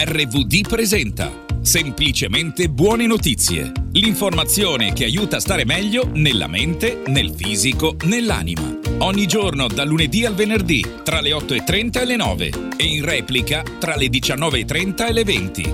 RVD presenta Semplicemente buone notizie. L'informazione che aiuta a stare meglio nella mente, nel fisico, nell'anima. Ogni giorno dal lunedì al venerdì tra le 8:30 e le 9 e in replica tra le 19:30 e le 20.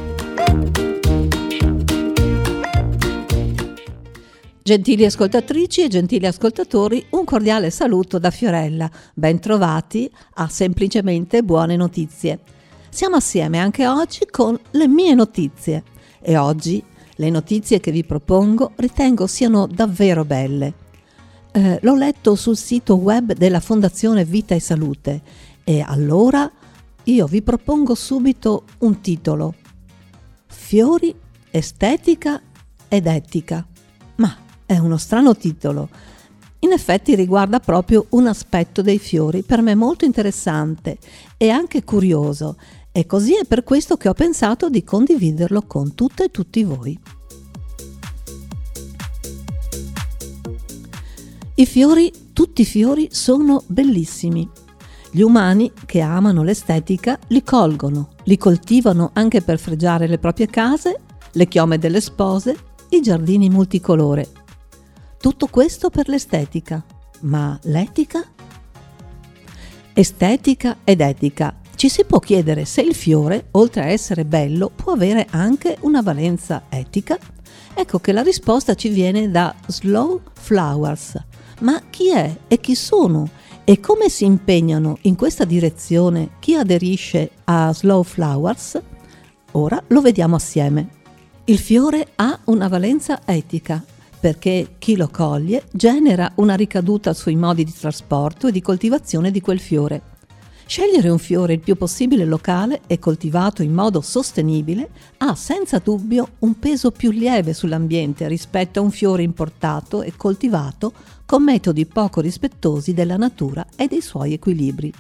Gentili ascoltatrici e gentili ascoltatori, un cordiale saluto da Fiorella. Bentrovati a Semplicemente buone notizie. Siamo assieme anche oggi con le mie notizie e oggi le notizie che vi propongo ritengo siano davvero belle. L'ho letto sul sito web della Fondazione Vita e Salute e allora io vi propongo subito un titolo: Fiori, estetica ed etica. Ma è uno strano titolo. In effetti riguarda proprio un aspetto dei fiori per me molto interessante e anche curioso, e così è per questo che ho pensato di condividerlo con tutte e tutti voi. I fiori, tutti i fiori sono bellissimi. Gli umani che amano l'estetica li colgono, li coltivano anche per fregiare le proprie case, le chiome delle spose, i giardini multicolore. Tutto questo per l'estetica, ma l'etica? Estetica ed etica. Ci si può chiedere se il fiore, oltre a essere bello, può avere anche una valenza etica? Ecco che la risposta ci viene da Slow Flowers. Ma chi è e chi sono? E come si impegnano in questa direzione chi aderisce a Slow Flowers? Ora lo vediamo assieme. Il fiore ha una valenza etica, perché chi lo coglie genera una ricaduta sui modi di trasporto e di coltivazione di quel fiore. Scegliere un fiore il più possibile locale e coltivato in modo sostenibile ha senza dubbio un peso più lieve sull'ambiente rispetto a un fiore importato e coltivato con metodi poco rispettosi della natura e dei suoi equilibri.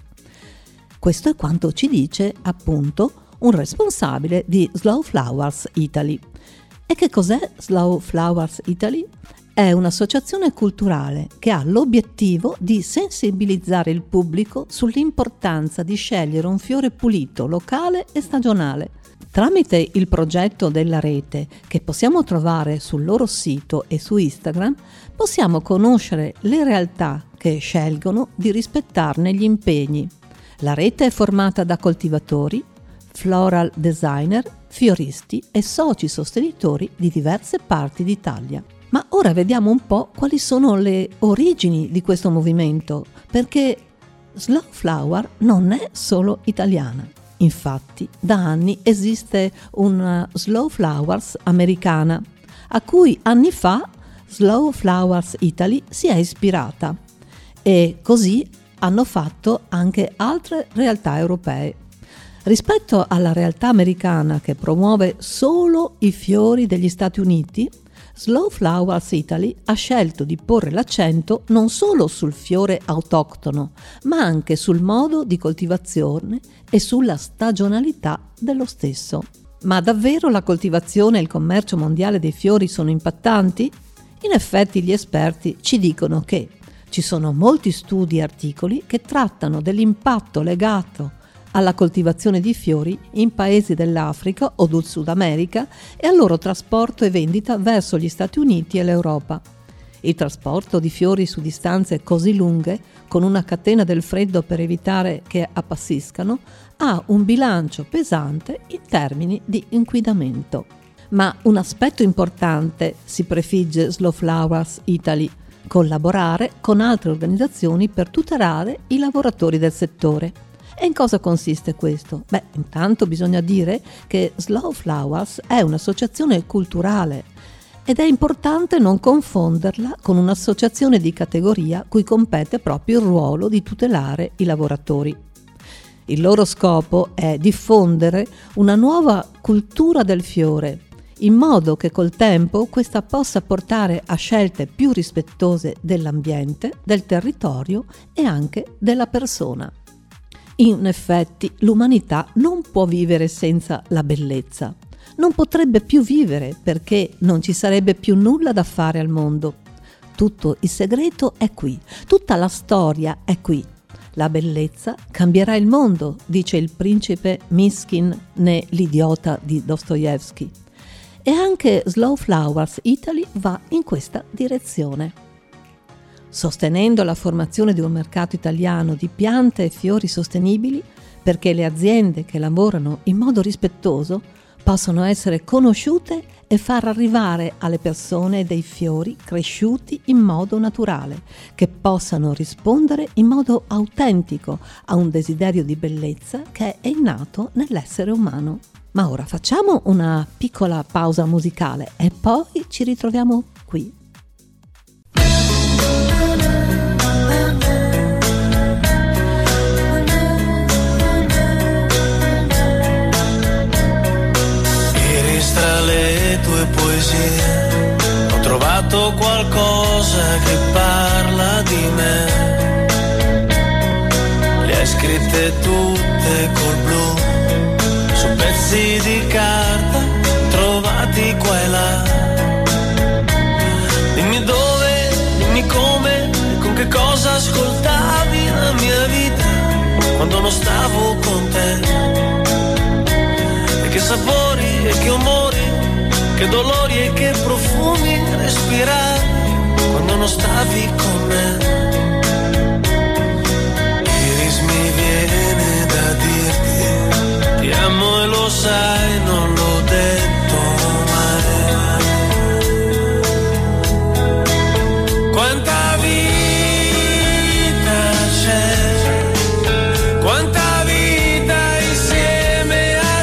Questo è quanto ci dice, appunto, un responsabile di Slow Flowers Italy. E che cos'è Slow Flowers Italy? È un'associazione culturale che ha l'obiettivo di sensibilizzare il pubblico sull'importanza di scegliere un fiore pulito, locale e stagionale. Tramite il progetto della rete, che possiamo trovare sul loro sito e su Instagram, possiamo conoscere le realtà che scelgono di rispettarne gli impegni. La rete è formata da coltivatori, floral designer, fioristi e soci sostenitori di diverse parti d'Italia. Ma ora vediamo un po' quali sono le origini di questo movimento, perché Slow Flower non è solo italiana. Infatti, da anni esiste una Slow Flowers americana, a cui anni fa Slow Flowers Italy si è ispirata, e così hanno fatto anche altre realtà europee. Rispetto alla realtà americana che promuove solo i fiori degli Stati Uniti, Slow Flowers Italy ha scelto di porre l'accento non solo sul fiore autoctono, ma anche sul modo di coltivazione e sulla stagionalità dello stesso. Ma davvero la coltivazione e il commercio mondiale dei fiori sono impattanti? In effetti gli esperti ci dicono che ci sono molti studi e articoli che trattano dell'impatto legato alla coltivazione di fiori in paesi dell'Africa o del Sud America e al loro trasporto e vendita verso gli Stati Uniti e l'Europa. Il trasporto di fiori su distanze così lunghe, con una catena del freddo per evitare che appassiscano, ha un bilancio pesante in termini di inquinamento. Ma un aspetto importante si prefigge Slow Flowers Italy: collaborare con altre organizzazioni per tutelare i lavoratori del settore. E in cosa consiste questo? Intanto bisogna dire che Slow Flowers è un'associazione culturale ed è importante non confonderla con un'associazione di categoria cui compete proprio il ruolo di tutelare i lavoratori. Il loro scopo è diffondere una nuova cultura del fiore, in modo che col tempo questa possa portare a scelte più rispettose dell'ambiente, del territorio e anche della persona. In effetti, l'umanità non può vivere senza la bellezza. Non potrebbe più vivere perché non ci sarebbe più nulla da fare al mondo. Tutto il segreto è qui, tutta la storia è qui. La bellezza cambierà il mondo, dice il principe Miskin né L'idiota di Dostoevsky. E anche Slow Flowers Italy va in questa direzione. Sostenendo la formazione di un mercato italiano di piante e fiori sostenibili, perché le aziende che lavorano in modo rispettoso possono essere conosciute e far arrivare alle persone dei fiori cresciuti in modo naturale, che possano rispondere in modo autentico a un desiderio di bellezza che è innato nell'essere umano. Ma ora facciamo una piccola pausa musicale e poi ci ritroviamo qui. Tra le tue poesie ho trovato qualcosa che parla di me. Le hai scritte tutte col blu su pezzi di carta trovati qua e là. Dimmi dove, dimmi come, con che cosa ascoltavi la mia vita quando non stavo con te. Che sapori e che umori, che dolori e che profumi respiravi quando non stavi con me. Iris, mi viene da dirti ti amo e lo sai, non l'ho detto mai. Quanta vita c'è, quanta vita insieme a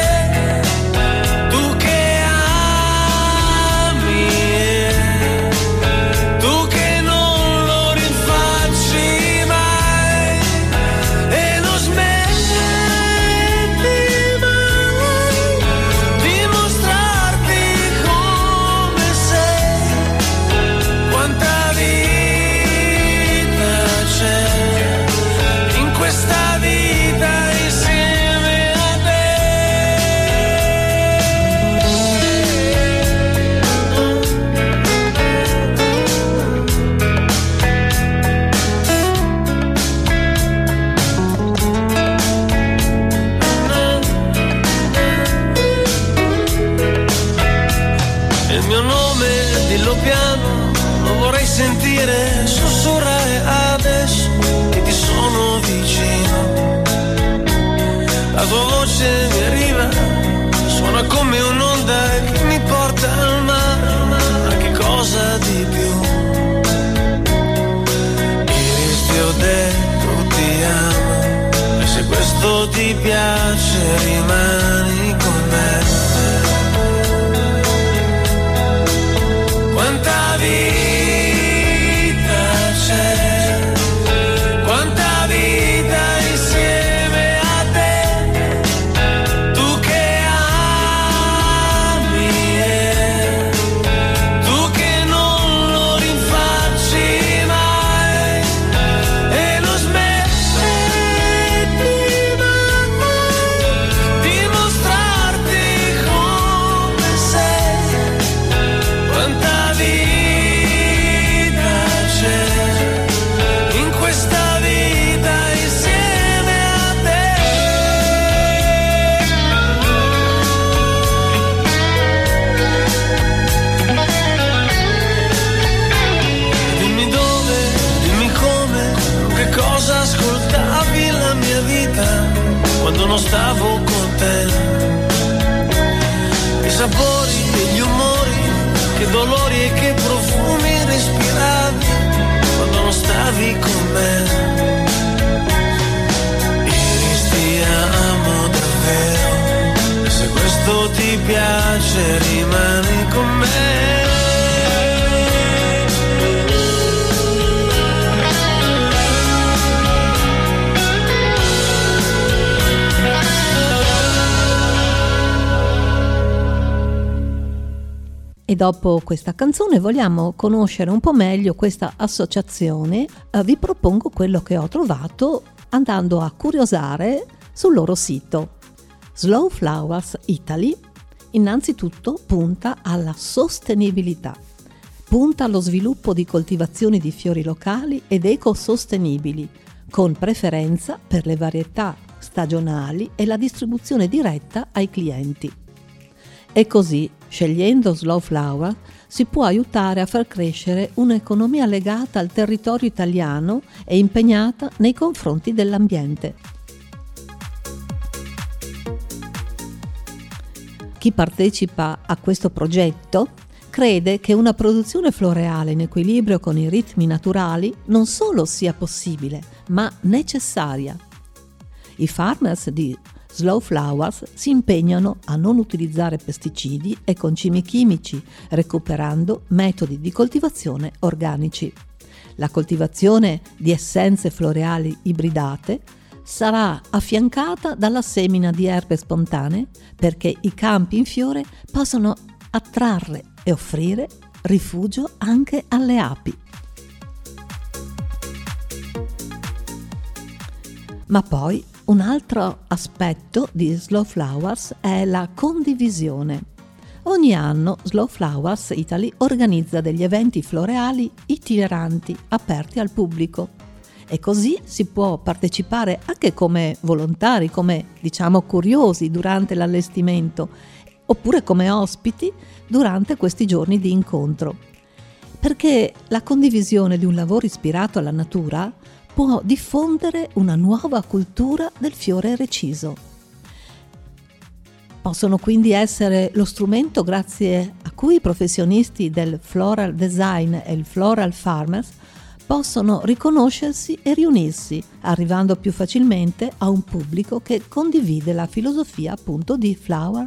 sentire sussurrare adesso che ti sono vicino. La tua voce mi arriva, suona come un'onda che mi porta al mare, ma che cosa di più. Iris, ti ho detto ti amo, e se questo ti piace rimani con me. Quanta vita c'è, quanta vita insieme a te, tu che ami e tu che non lo rinfacci mai e non smetti mai di mostrarti come sei. Quanta vita in questa vita insieme a te. Dimmi dove, dimmi come, che cosa ascoltavi la mia vita quando non stavo con te. I sapori e gli umori, che dolori e che profumi respiravi quando non stavi con me. Iris, ti amo davvero, e se questo ti piace rimani con me. E dopo questa canzone vogliamo conoscere un po' meglio questa associazione. Vi propongo quello che ho trovato andando a curiosare sul loro sito. Slow Flowers Italy innanzitutto punta alla sostenibilità, punta allo sviluppo di coltivazioni di fiori locali ed ecosostenibili, con preferenza per le varietà stagionali e la distribuzione diretta ai clienti. E così, scegliendo Slow Flower, si può aiutare a far crescere un'economia legata al territorio italiano e impegnata nei confronti dell'ambiente. Chi partecipa a questo progetto crede che una produzione floreale in equilibrio con i ritmi naturali non solo sia possibile, ma necessaria. I farmers di Slow Flowers si impegnano a non utilizzare pesticidi e concimi chimici, recuperando metodi di coltivazione organici. La coltivazione di essenze floreali ibridate sarà affiancata dalla semina di erbe spontanee perché i campi in fiore possano attrarre e offrire rifugio anche alle api. Ma poi un altro aspetto di Slow Flowers è la condivisione. Ogni anno Slow Flowers Italy organizza degli eventi floreali itineranti aperti al pubblico e così si può partecipare anche come volontari, come curiosi durante l'allestimento oppure come ospiti durante questi giorni di incontro. Perché la condivisione di un lavoro ispirato alla natura può diffondere una nuova cultura del fiore reciso. Possono quindi essere lo strumento grazie a cui i professionisti del floral design e il floral farmers possono riconoscersi e riunirsi, arrivando più facilmente a un pubblico che condivide la filosofia appunto di flower.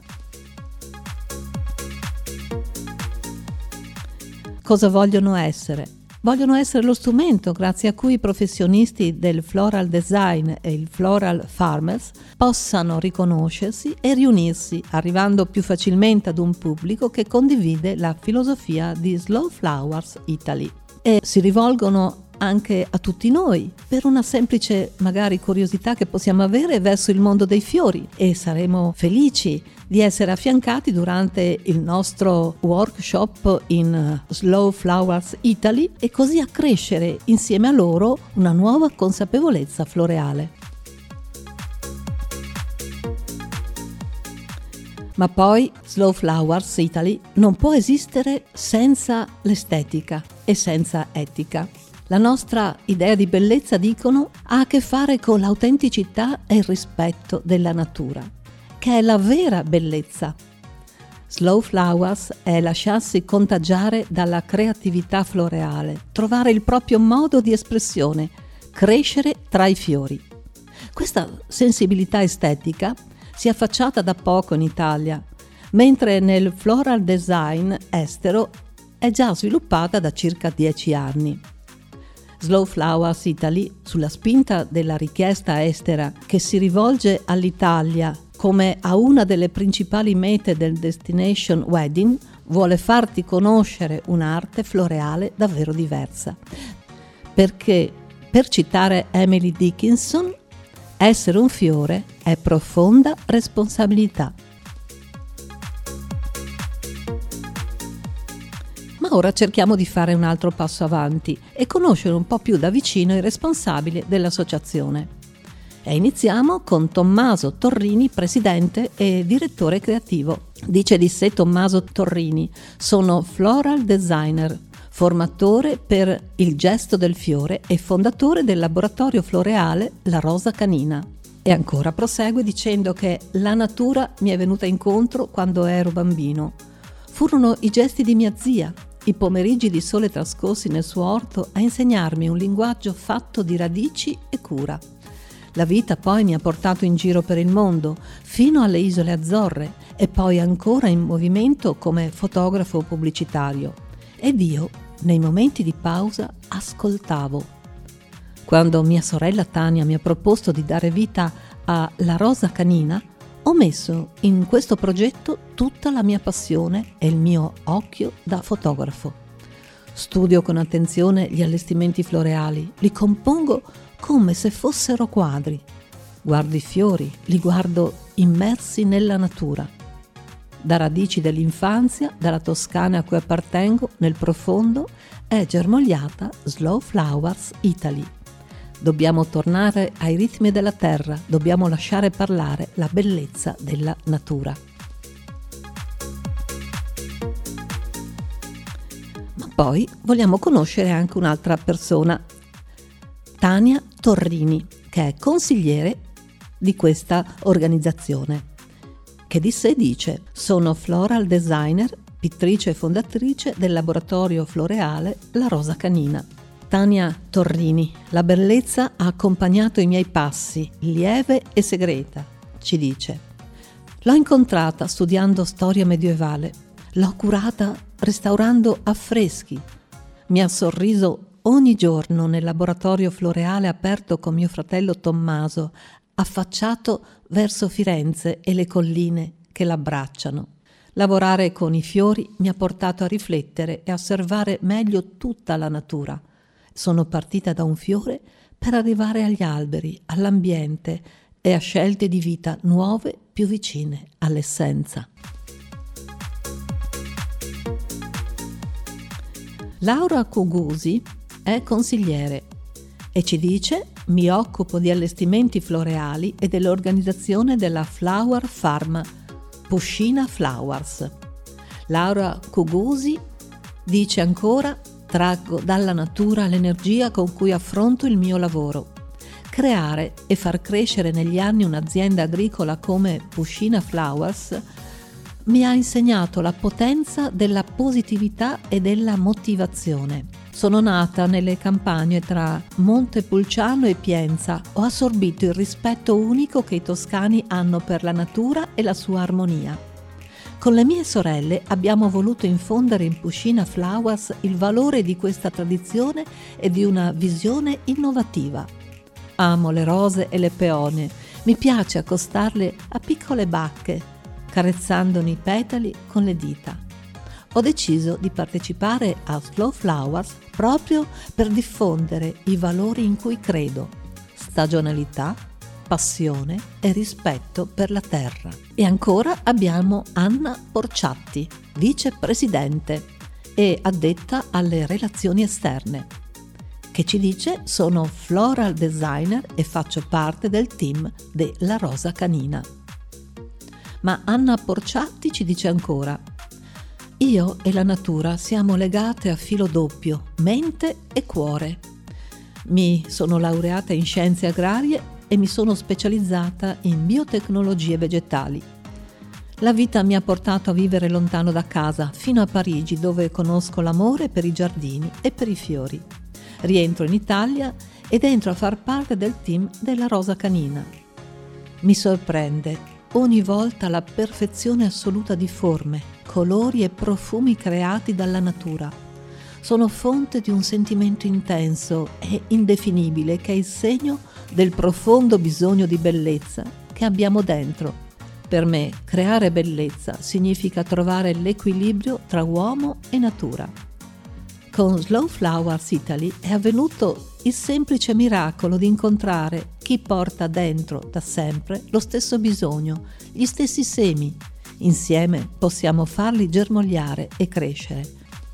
Cosa vogliono essere? Vogliono essere lo strumento grazie a cui i professionisti del floral design e il floral farmers possano riconoscersi e riunirsi, arrivando più facilmente ad un pubblico che condivide la filosofia di Slow Flowers Italy. E si rivolgono anche a tutti noi per una semplice magari curiosità che possiamo avere verso il mondo dei fiori e saremo felici di essere affiancati durante il nostro workshop in Slow Flowers Italy e così accrescere insieme a loro una nuova consapevolezza floreale. Ma poi Slow Flowers Italy non può esistere senza l'estetica e senza etica. La nostra idea di bellezza, dicono, ha a che fare con l'autenticità e il rispetto della natura, che è la vera bellezza. Slow Flowers è lasciarsi contagiare dalla creatività floreale, trovare il proprio modo di espressione, crescere tra i fiori. Questa sensibilità estetica si è affacciata da poco in Italia, mentre nel floral design estero è già sviluppata da circa 10 anni. Slow Flowers Italy, sulla spinta della richiesta estera che si rivolge all'Italia come a una delle principali mete del Destination Wedding, vuole farti conoscere un'arte floreale davvero diversa. Perché, per citare Emily Dickinson, essere un fiore è profonda responsabilità. Ma ora cerchiamo di fare un altro passo avanti e conoscere un po' più da vicino i responsabili dell'associazione. E iniziamo con Tommaso Torrini, presidente e direttore creativo. Dice di sé Tommaso Torrini: sono floral designer, formatore per il gesto del fiore e fondatore del laboratorio floreale La Rosa Canina. E ancora prosegue dicendo che la natura mi è venuta incontro quando ero bambino. Furono i gesti di mia zia, i pomeriggi di sole trascorsi nel suo orto a insegnarmi un linguaggio fatto di radici e cura. La vita poi mi ha portato in giro per il mondo, fino alle Isole Azzorre e poi ancora in movimento come fotografo pubblicitario. Ed io, nei momenti di pausa, ascoltavo. Quando mia sorella Tania mi ha proposto di dare vita a La Rosa Canina, ho messo in questo progetto tutta la mia passione e il mio occhio da fotografo. Studio con attenzione gli allestimenti floreali, li compongo come se fossero quadri. Guardo i fiori, li guardo immersi nella natura. Da radici dell'infanzia, dalla Toscana a cui appartengo, nel profondo, è germogliata Slow Flowers Italy. Dobbiamo tornare ai ritmi della terra, dobbiamo lasciare parlare la bellezza della natura. Ma poi vogliamo conoscere anche un'altra persona, Tania Torrini, che è consigliere di questa organizzazione, che di sé dice: sono floral designer, pittrice e fondatrice del laboratorio floreale La Rosa Canina. Tania Torrini: la bellezza ha accompagnato i miei passi, lieve e segreta, ci dice. L'ho incontrata studiando storia medievale, l'ho curata restaurando affreschi, mi ha sorriso ogni giorno nel laboratorio floreale aperto con mio fratello Tommaso, affacciato verso Firenze e le colline che l'abbracciano. Lavorare con i fiori mi ha portato a riflettere e a osservare meglio tutta la natura. Sono partita da un fiore per arrivare agli alberi, all'ambiente e a scelte di vita nuove, più vicine all'essenza. Laura Cugusi è consigliere e ci dice: mi occupo di allestimenti floreali e dell'organizzazione della Flower Farm Pushina Flowers. Laura Cugusi dice ancora: traggo dalla natura l'energia con cui affronto il mio lavoro. Creare e far crescere negli anni un'azienda agricola come Pushina Flowers mi ha insegnato la potenza della positività e della motivazione. Sono nata nelle campagne tra Montepulciano e Pienza. Ho assorbito il rispetto unico che i toscani hanno per la natura e la sua armonia. Con le mie sorelle abbiamo voluto infondere in Pushina Flowers il valore di questa tradizione e di una visione innovativa. Amo le rose e le peone. Mi piace accostarle a piccole bacche, carezzandone i petali con le dita. Ho deciso di partecipare a Slow Flowers proprio per diffondere i valori in cui credo: stagionalità, passione e rispetto per la terra. E ancora abbiamo Anna Porciatti, vicepresidente e addetta alle relazioni esterne, che ci dice: sono floral designer e faccio parte del team della Rosa Canina. Ma Anna Porciatti ci dice ancora: io e la natura siamo legate a filo doppio, mente e cuore. Mi sono laureata in scienze agrarie e mi sono specializzata in biotecnologie vegetali. La vita mi ha portato a vivere lontano da casa, fino a Parigi, dove conosco l'amore per i giardini e per i fiori. Rientro in Italia ed entro a far parte del team della Rosa Canina. Mi sorprende ogni volta la perfezione assoluta di forme, colori e profumi creati dalla natura. Sono fonte di un sentimento intenso e indefinibile che è il segno del profondo bisogno di bellezza che abbiamo dentro. Per me, creare bellezza significa trovare l'equilibrio tra uomo e natura. Con Slow Flowers Italy è avvenuto il semplice miracolo di incontrare chi porta dentro da sempre lo stesso bisogno, gli stessi semi. Insieme possiamo farli germogliare e crescere.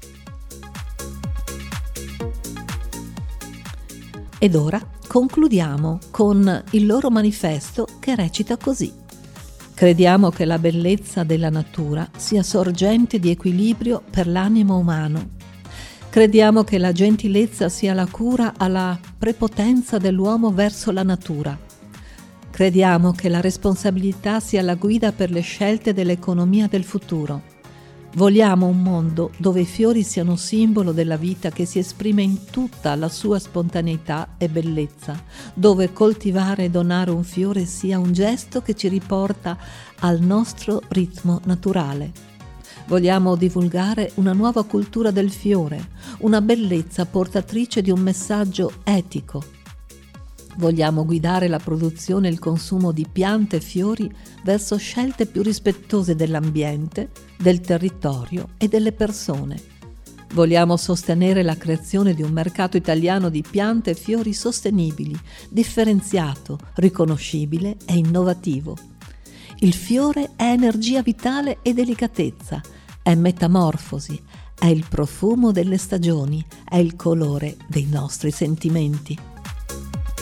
Ed ora concludiamo con il loro manifesto, che recita così: crediamo che la bellezza della natura sia sorgente di equilibrio per l'animo umano. Crediamo che la gentilezza sia la cura alla prepotenza dell'uomo verso la natura. Crediamo che la responsabilità sia la guida per le scelte dell'economia del futuro. Vogliamo un mondo dove i fiori siano simbolo della vita che si esprime in tutta la sua spontaneità e bellezza, dove coltivare e donare un fiore sia un gesto che ci riporta al nostro ritmo naturale. Vogliamo divulgare una nuova cultura del fiore, una bellezza portatrice di un messaggio etico. Vogliamo guidare la produzione e il consumo di piante e fiori verso scelte più rispettose dell'ambiente, del territorio e delle persone. Vogliamo sostenere la creazione di un mercato italiano di piante e fiori sostenibili, differenziato, riconoscibile e innovativo. Il fiore è energia vitale e delicatezza, è metamorfosi, è il profumo delle stagioni, è il colore dei nostri sentimenti.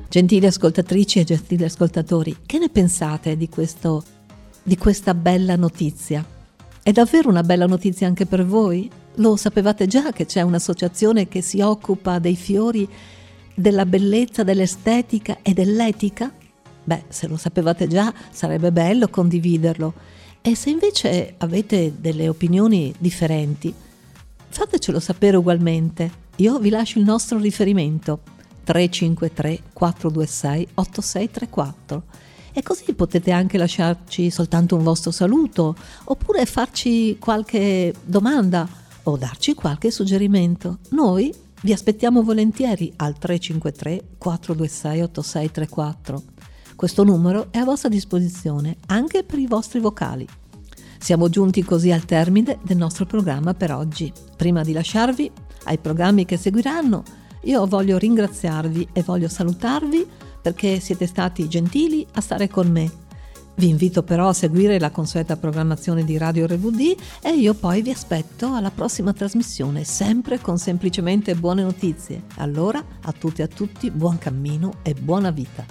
Gentili ascoltatrici e gentili ascoltatori, che ne pensate di questa bella notizia? È davvero una bella notizia anche per voi? Lo sapevate già che c'è un'associazione che si occupa dei fiori, della bellezza, dell'estetica e dell'etica? Beh, se lo sapevate già, sarebbe bello condividerlo. E se invece avete delle opinioni differenti, fatecelo sapere ugualmente. Io vi lascio il nostro riferimento 353 426 8634 e così potete anche lasciarci soltanto un vostro saluto oppure farci qualche domanda o darci qualche suggerimento. Noi vi aspettiamo volentieri al 353 426 8634. Questo numero è a vostra disposizione anche per i vostri vocali. Siamo giunti così al termine del nostro programma per oggi. Prima di lasciarvi ai programmi che seguiranno, io voglio ringraziarvi e voglio salutarvi perché siete stati gentili a stare con me. Vi invito però a seguire la consueta programmazione di Radio RVD e io poi vi aspetto alla prossima trasmissione, sempre con semplicemente buone notizie. Allora, a tutti e a tutti, buon cammino e buona vita.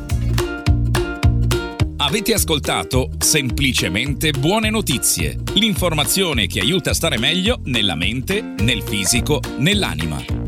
Avete ascoltato Semplicemente Buone Notizie, l'informazione che aiuta a stare meglio nella mente, nel fisico, nell'anima.